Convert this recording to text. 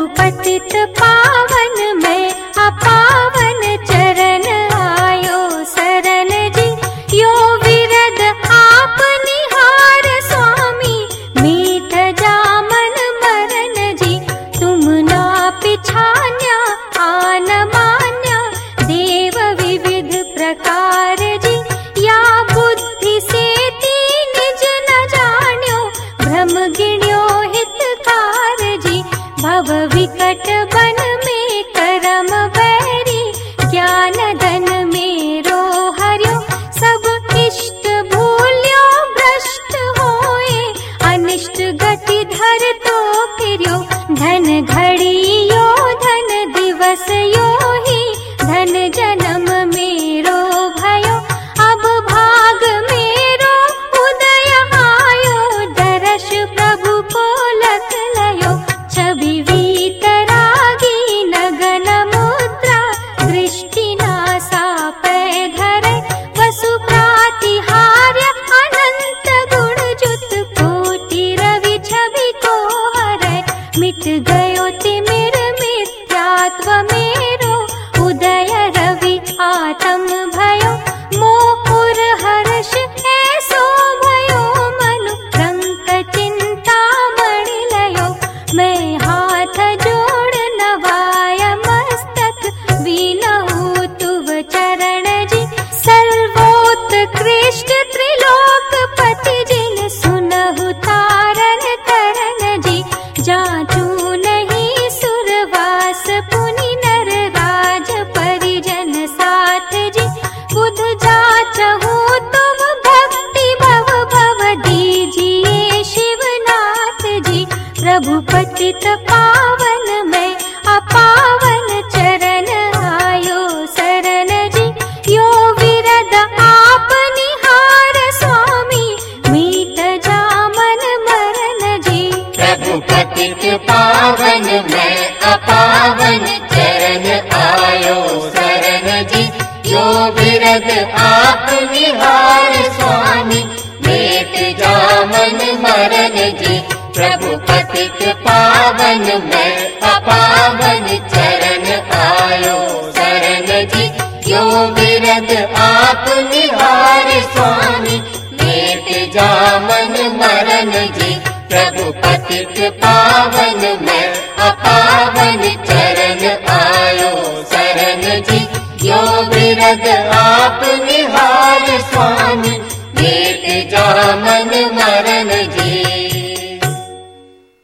पतित पावन में अपावन चरण आयो शरण जी। यो विरद आप निहार स्वामी मीठ जामन मरण जी। तुम ना पिछान्या आन मान्या देव विविध प्रकार जी। या बुद्धि से निज न जान्यो भ्रम गिण्यो हितकार जी। भव विकट बन में करम बैरी ज्ञान धन मेरो हर्यो। सब इष्ट भूल्यो भ्रष्ट होए अनिष्ट गति धर तो फिर्यो। धन घड़ी यो धन दिवस यो ही धन जन्म मेरो भयो। अब भाग मेरो उदय आयो दर्श प्रभु को लख लयो। छवि वीतरागी नगन मुद्रा दृष्टि नासा पै धरे। वसु प्रातिहार्य अनंत गुण जुत कोटि रवि छवि को हरै। मिट गयो तिमिर मिथ्यात्व मेरो उदय रवि आत्म भयो। मोह हर्ष ऐसो भयो मनु रंक चिंता मणि लयो। मैं हाथ जोड़ नवाय मस्तक वीनहु तुव चरण जी। सर्वोत्कृष्ट त्रिलोकपति जिन सुनहु तारन तरन जी। जाचू नहीं सुरवास पुनि नर राज परिजन साथ जी। बुध जाचहु तुम भक्ति भव भव दीजिए शिवनाथ जी। प्रभु पतित पावन में अपावन चरण आयो शरण जी। यो विरद आप निहार स्वामी मीठ जामन मरण जी। प्रभु पतित पावन में अपावन चरण आयो शरण जी। यो विरद आप निहार स्वामी मीठ जामन मरण जी। प्रभु पतित पावन में अपावन चरण आयो शरण जी। यो विरद आप निहार स्वामी मीठ जामन मरण जी। प्रभु पतित पावन में अपावन चरण आयो शरण जी। यो विरद आप निहार स्वामी मीठ जामन